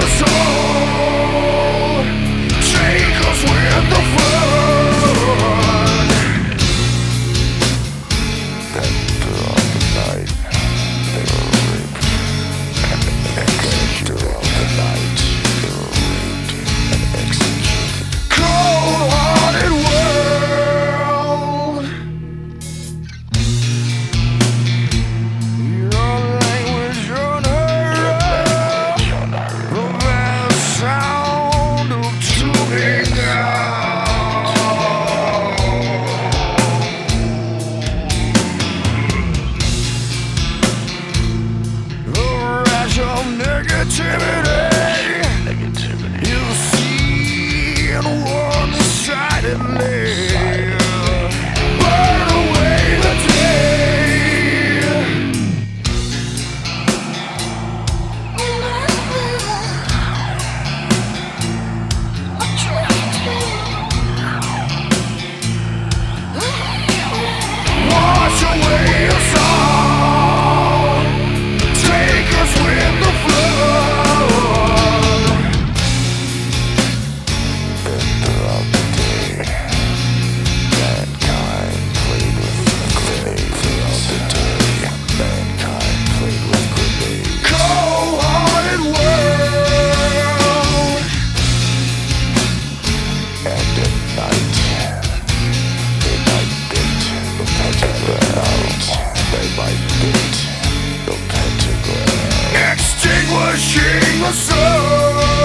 us all. Take us with the flood. Then throughout the night they were raped and executed. Throughout the night they were raped and executed. Cold-hearted world, your language unheard, the vast sound of tuning out. The rash of negativity you see in one-sidedly. Burn away the day. Wash away your song. Take us with the flood. Then throughout the day, mankind played with grenades. Throughout the day, mankind played with grenades. Cold-hearted world. And at night, they might date the pentagram. They might date the pentagram. Extinguishing the sun.